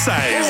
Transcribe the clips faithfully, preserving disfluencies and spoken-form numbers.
seize.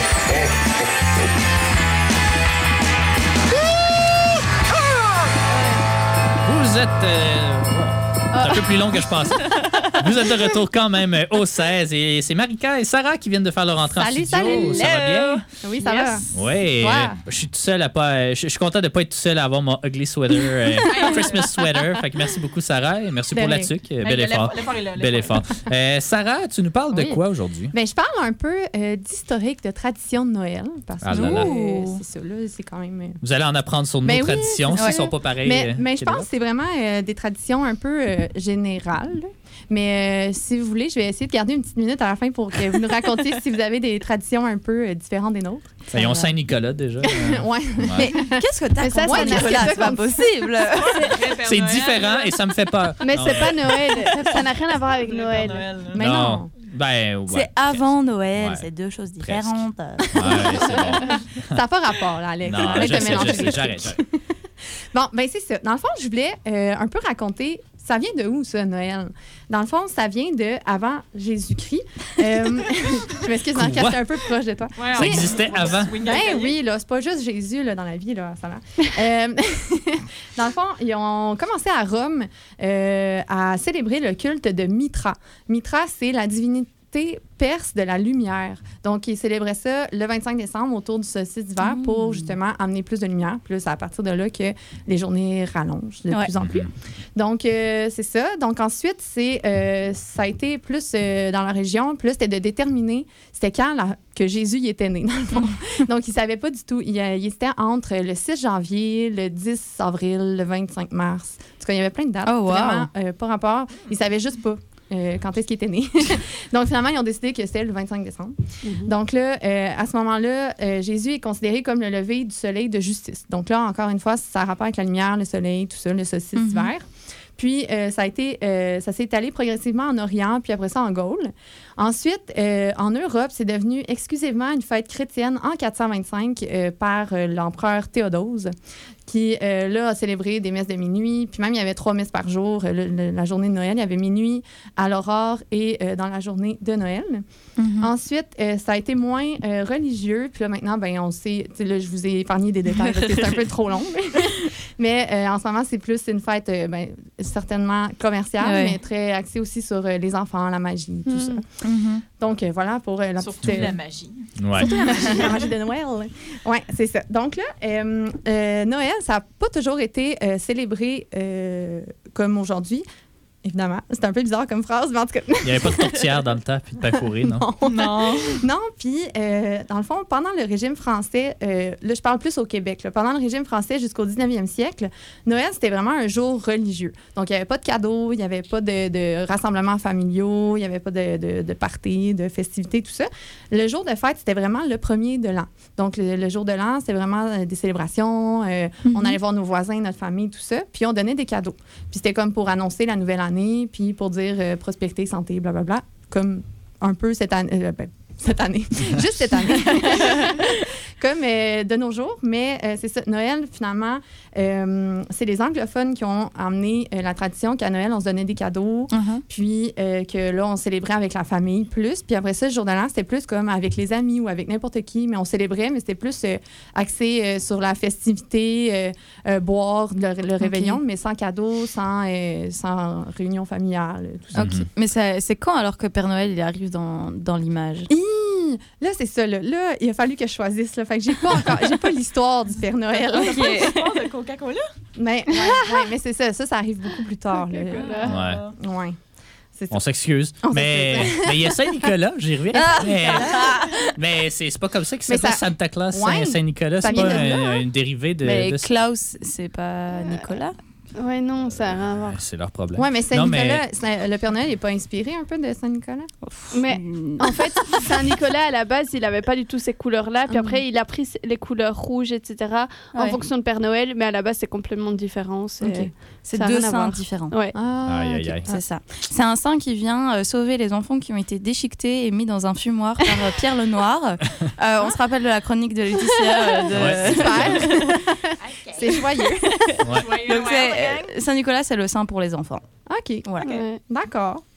Vous êtes... Euh, c'est un peu plus long que je pensais. Vous êtes de retour quand même au seize et c'est Marika et Sarah qui viennent de faire leur entrée Salut, en studio. salut. Ça va bien? Oui, ça yes. va. Oui, ouais. Je suis tout seul à pas... Je suis content de ne pas être tout seul à avoir mon ugly sweater, euh, Christmas sweater. Fait que merci beaucoup, Sarah, et merci pour la tuque. Bel ouais, effort. L'effort est là, Bel effort. Euh, Sarah, tu nous parles de oui. quoi aujourd'hui? Ben, je parle un peu euh, d'historique, de tradition de Noël. Parce que ah là là. euh, c'est ça, là, c'est quand même... Euh... Vous allez en apprendre sur nos ben traditions, oui, s'ils ne sont pas pareils. Mais, euh, mais je pense que c'est vraiment euh, des traditions un peu euh, générales. Là. Mais euh, si vous voulez, je vais essayer de garder une petite minute à la fin pour que vous nous racontiez si vous avez des traditions un peu euh, différentes des nôtres. Ils ont Saint-Nicolas déjà. ouais. ouais. Mais qu'est-ce que t'as contre Nicolas? C'est pas possible. C'est différent et ça me fait peur. Mais non. c'est pas Noël. Ça n'a rien à voir avec Noël. Noël Mais non. non. Ben, ouais, c'est avant Noël, ouais. c'est deux choses différentes. Ouais, c'est bon. Ça n'a pas rapport, là, Alex. Non, Arrête je de sais, mélanger. je sais, j'arrête, j'arrête. Bon, ben c'est ça. Dans le fond, je voulais euh, un peu raconter, ça vient de où, ça, Noël? Dans le fond, ça vient de avant Jésus-Christ. Euh, je m'excuse d'en cacher un peu proche de toi. Ouais, ça existait avant? Ben oui, là, c'est pas juste Jésus là, dans la vie, là, ça va. Euh, dans le fond, ils ont commencé à Rome euh, à célébrer le culte de Mitra. Mitra, c'est la divinité perse de la lumière. Donc, ils célébraient ça le vingt-cinq décembre autour du solstice d'hiver mmh. pour justement amener plus de lumière. Puis c'est à partir de là que les journées rallongent de ouais. plus en plus. Donc, euh, c'est ça. Donc, ensuite, c'est, euh, ça a été plus euh, dans la région. Puis là, c'était de déterminer c'était quand la, que Jésus y était né, dans le fond. Donc, ils ne savaient pas du tout. Il, il était entre le six janvier, le dix avril, le vingt-cinq mars. En tout cas, il y avait plein de dates. Oh, wow. Vraiment, euh, pas rapport. Ils ne savaient juste pas. Euh, quand est-ce qu'il était né. Donc, finalement, ils ont décidé que c'était le vingt-cinq décembre. Mm-hmm. Donc là, euh, à ce moment-là, euh, Jésus est considéré comme le lever du soleil de justice. Donc là, encore une fois, ça a rapport avec la lumière, le soleil, tout ça, le solstice d'hiver. Mm-hmm. Puis, euh, ça, a été, euh, ça s'est étalé progressivement en Orient, puis après ça en Gaule. Ensuite, euh, en Europe, c'est devenu exclusivement une fête chrétienne en quatre cent vingt-cinq euh, par euh, l'empereur Théodose, qui, euh, là, a célébré des messes de minuit. Puis même, il y avait trois messes par jour. Le, le, la journée de Noël, il y avait minuit, à l'aurore et euh, dans la journée de Noël. Mm-hmm. Ensuite, euh, ça a été moins euh, religieux. Puis là, maintenant, ben, on sait... Là, je vous ai épargné des détails parce que c'est un peu trop long. Mais euh, en ce moment, c'est plus une fête, euh, ben, certainement commerciale, ouais. mais très axée aussi sur euh, les enfants, la magie, tout mm-hmm. ça. Mm-hmm. Donc, euh, voilà pour euh, la Surtout petite... Euh, la magie. Ouais. Surtout la magie, la magie de Noël. Oui, c'est ça. Donc là, euh, euh, Noël, ça n'a pas toujours été euh, célébré euh, comme aujourd'hui. Évidemment, c'est un peu bizarre comme phrase, mais en tout cas... Il n'y avait pas de tourtière dans le temps, puis de pain fourré, non? Non, non. Non, puis euh, dans le fond, pendant le régime français, euh, là, je parle plus au Québec, là, pendant le régime français jusqu'au dix-neuvième siècle, Noël, c'était vraiment un jour religieux. Donc, il n'y avait pas de cadeaux, il n'y avait pas de, de rassemblements familiaux, il n'y avait pas de, de, de parties, de festivités, tout ça. Le jour de fête, c'était vraiment le premier de l'an. Donc, le, le jour de l'an, c'était vraiment des célébrations. Euh, mm-hmm. On allait voir nos voisins, notre famille, tout ça. Puis, on donnait des cadeaux. Puis, c'était comme pour annoncer la nouvelle année. Puis pour dire euh, prospérité, santé, blablabla, comme un peu cette année, euh, ben, cette année, juste cette année, comme euh, de nos jours. Mais euh, c'est ça, Noël, finalement, euh, c'est les anglophones qui ont amené euh, la tradition qu'à Noël, on se donnait des cadeaux, uh-huh. puis euh, que là, on célébrait avec la famille plus. Puis après ça, le jour de l'an, c'était plus comme avec les amis ou avec n'importe qui, mais on célébrait, mais c'était plus euh, axé euh, sur la festivité, euh, euh, boire, le, le réveillon, okay. mais sans cadeaux, sans, euh, sans réunion familiale, tout ça. Okay. Mm-hmm. Mais ça, c'est quand alors que Père Noël il arrive dans, dans l'image? Hi! Là, c'est ça. Là. là, il a fallu que je choisisse. Là. Fait que j'ai pas encore, j'ai pas l'histoire du Père Noël. Okay. Pas l'histoire de Coca-Cola? Mais, ouais, ouais, mais c'est ça. Ça, ça arrive beaucoup plus tard. Là. Ouais. ouais. On s'excuse. On mais il y a Saint-Nicolas, j'y reviens. Ah! Mais, mais c'est, c'est pas comme ça qu'il s'appelle ça... Santa Claus, ouais. Saint-Nicolas. C'est pas un, une dérivée de. Mais de... Klaus, c'est pas Nicolas? Ouais, non, ça n'a rien à voir. C'est leur problème. Ouais, mais Saint-Nicolas, mais... le Père Noël n'est pas inspiré un peu de Saint-Nicolas? Mais en fait, Saint-Nicolas, à la base, il n'avait pas du tout ces couleurs-là. Puis après, il a pris les couleurs rouges, et cetera, ouais. en fonction de Père Noël. Mais à la base, c'est complètement différent. C'est, okay. c'est deux saints différents. Ouais. Ah, aïe, aïe, aïe. C'est ça. C'est un saint qui vient euh, sauver les enfants qui ont été déchiquetés et mis dans un fumoir par euh, Pierre le Noir. Euh, on se rappelle de la chronique de Laetitia. Euh, de... Ouais. Super. Okay. C'est joyeux. Ouais. Donc, c'est, euh, Saint-Nicolas, c'est le saint pour les enfants. OK. Voilà. Okay. D'accord.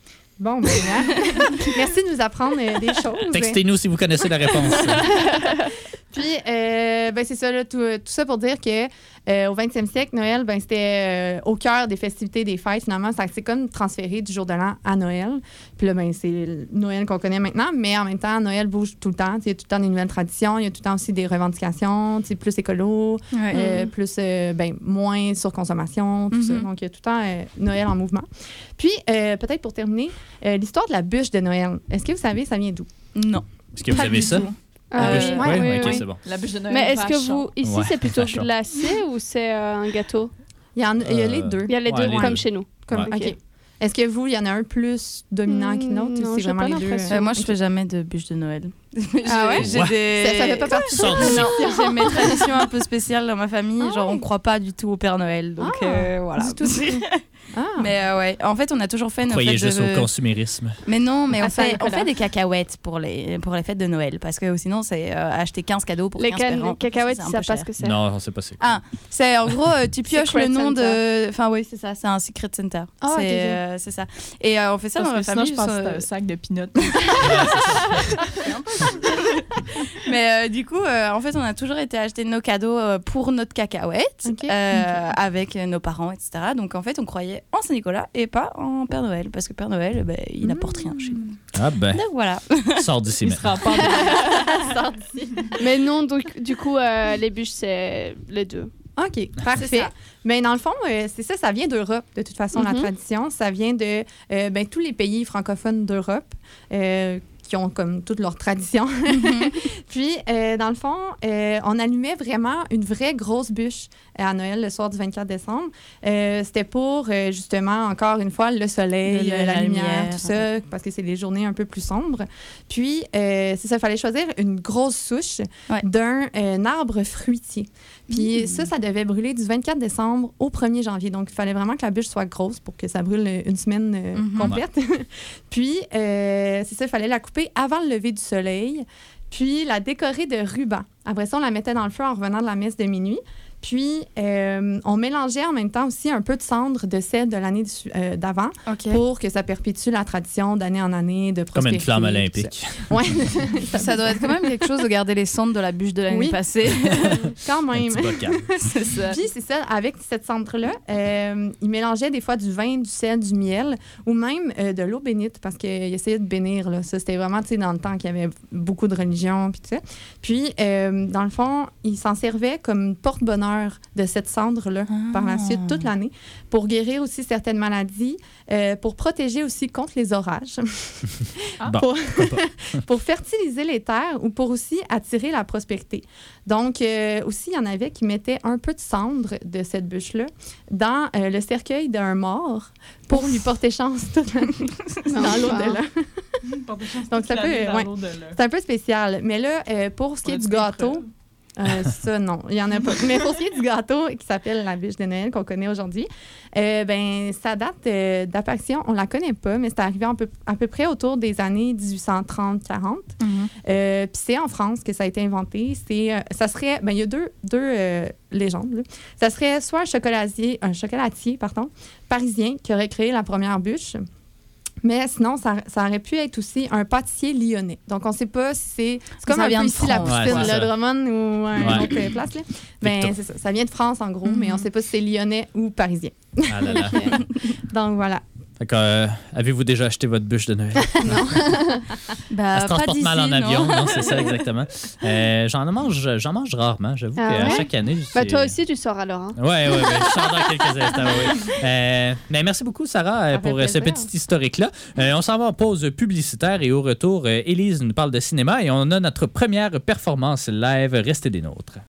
Bon, ben, merci de nous apprendre euh, des choses. Textez-nous si vous connaissez la réponse. Puis, euh, ben, c'est ça, là, tout, tout ça pour dire que euh, au vingtième siècle, Noël, ben, c'était euh, au cœur des festivités, des fêtes. Finalement, ça s'est comme transféré du jour de l'an à Noël. Puis là, ben, c'est Noël qu'on connaît maintenant, mais en même temps, Noël bouge tout le temps. Il y a tout le temps des nouvelles traditions, il y a tout le temps aussi des revendications, plus écolo, ouais. euh, plus, euh, ben, moins surconsommation, tout mm-hmm. ça. Donc, il y a tout le temps euh, Noël en mouvement. Puis, euh, peut-être pour terminer, euh, l'histoire de la bûche de Noël. Est-ce que vous savez, ça vient d'où? Non. Est-ce que vous savez ça? Ah, la bûche? oui, Oui, oui, oui, ok, oui. c'est bon. La bûche de Noël. Mais est-ce que vous, ici, ouais, c'est plutôt glacé ou c'est euh, un gâteau? Il y, en, il y a les euh, deux. Il y a les ouais, deux, les comme deux. chez nous. Comme, Ouais. OK. Est-ce que vous, il y en a un plus dominant mmh, qu'une autre? Non, ou c'est j'ai vraiment pas les deux? l'impression. Euh, moi, je fais jamais de bûche de Noël. Ah ouais? J'ai Ouais. des... Ça, ça fait pas partie Sors de d'ici. Non, j'ai mes traditions un peu spéciales dans ma famille. Ah Genre, ouais. on croit pas du tout au Père Noël. Donc, Ah, euh, voilà. du tout. Ah. Mais euh, ouais, en fait, on a toujours fait nos Croyez fêtes juste de... au consumérisme. Mais non, mais Ah, on, ça, fait, on Nicolas. fait des cacahuètes pour les, pour les fêtes de Noël. Parce que sinon, c'est euh, acheter quinze cadeaux pour Les quinze can- parents. cacahuètes, C'est ils un savent peu pas cher. ce que c'est. Non, on sait pas c'est quoi. Ah, c'est en gros, euh, tu pioches Secret le nom Santa. de... Enfin, oui, c'est ça, c'est un Secret Center. Ah, c'est ok, ok. euh, c'est ça. Et euh, on fait ça Parce dans la que sinon, famille. je pense que juste, c'est euh, un sac de peanuts. Mais euh, du coup, euh, en fait, on a toujours été acheter nos cadeaux euh, pour notre cacahuète, Ok. euh, avec euh, nos parents, et cetera. Donc, en fait, on croyait en Saint-Nicolas et pas en Père Noël. Parce que Père Noël, ben, il n'apporte rien chez nous. Ah ben, Donc, voilà. sors d'ici Il maintenant. sera pas Mais non, donc, du coup, euh, les bûches, c'est les deux. OK, parfait. ça. Mais dans le fond, euh, c'est ça, ça vient d'Europe, de toute façon, la Mhm. tradition. Ça vient de euh, ben, tous les pays francophones d'Europe euh, qui ont comme toutes leurs traditions. Puis, euh, dans le fond, euh, on allumait vraiment une vraie grosse bûche à Noël le soir du vingt-quatre décembre. Euh, C'était pour, euh, justement, encore une fois, le soleil, Le- euh, la, la lumière, lumière, tout ça, parce que c'est des journées un peu plus sombres. Puis, euh, c'est ça, il fallait choisir une grosse souche Ouais. d'un euh, arbre fruitier. Puis ça, ça devait brûler du vingt-quatre décembre au premier janvier. Donc, il fallait vraiment que la bûche soit grosse pour que ça brûle une semaine euh, Mhm. complète. Puis, euh, c'est ça, il fallait la couper avant le lever du soleil, puis la décorer de rubans. Après ça, on la mettait dans le feu en revenant de la messe de minuit. Puis, euh, on mélangeait en même temps aussi un peu de cendre de celle de l'année du- euh, d'avant OK. pour que ça perpétue la tradition d'année en année de Comme prospérité. une flamme tout olympique. ça. Ouais, Ça doit être quand même quelque chose de garder les cendres de la bûche de l'année Oui. passée. quand Un même. petit bocal. C'est ça. Puis, c'est ça, avec cette cendre-là, euh, ils mélangeaient des fois du vin, du sel, du miel ou même euh, de l'eau bénite parce qu'ils essayaient de bénir. Là. Ça, c'était vraiment, tu sais, dans le temps qu'il y avait beaucoup de religions, puis tout ça. Puis, euh, dans le fond, ils s'en servaient comme porte-bonheur de cette cendre-là Ah. par la suite, toute l'année, pour guérir aussi certaines maladies, euh, pour protéger aussi contre les orages, Bon, pour, pourquoi pas. pour fertiliser les terres ou pour aussi attirer la prospérité. Donc, euh, aussi, il y en avait qui mettaient un peu de cendre de cette bûche-là dans euh, le cercueil d'un mort pour lui porter chance toute l'année dans l'au-delà. Donc, ça peut, ouais. C'est un peu spécial. Mais là, euh, pour ce qui est du gâteau, euh, ça, non, il n'y en a pas. Mais pour ce qui est du gâteau qui s'appelle la bûche de Noël qu'on connaît aujourd'hui, euh, ben, sa date euh, d'apparition, on ne la connaît pas, mais c'est arrivé à peu, à peu près autour des années dix-huit cent trente quarante. Mhm. Euh, Puis c'est en France que ça a été inventé. C'est, euh, ça serait, ben, il y a deux, deux euh, légendes. Là. Ça serait soit un chocolatier, un chocolatier pardon, parisien qui aurait créé la première bûche. Mais sinon, ça, ça aurait pu être aussi un pâtissier lyonnais. Donc, on ne sait pas si c'est... C'est comme Ça un vient peu de ici la France. poutine, Ouais, c'est le ça. Drummond ou une Ouais. autre place. Là. Ben, Victor. c'est ça. Ça vient de France, en gros, Mhm. mais on ne sait pas si c'est lyonnais ou parisien. Ah là là. Donc, voilà. Fait que, euh, avez-vous déjà acheté votre bûche de Noël? Bah, Elle se transporte mal en d'ici, avion, non. non, c'est ça exactement. Euh, j'en mange, j'en mange rarement, j'avoue Ah qu'à ouais? chaque année. Bah, c'est- toi aussi, tu sors alors. Hein. Oui, oui, oui. Je sors dans quelques instants, oui. Euh, mais merci beaucoup, Sarah, euh, Ça fait pour euh, ce plaisir. petit historique-là. Euh, on s'en va en pause publicitaire et au retour, euh, Élise nous parle de cinéma et on a notre première performance live. Restez des nôtres.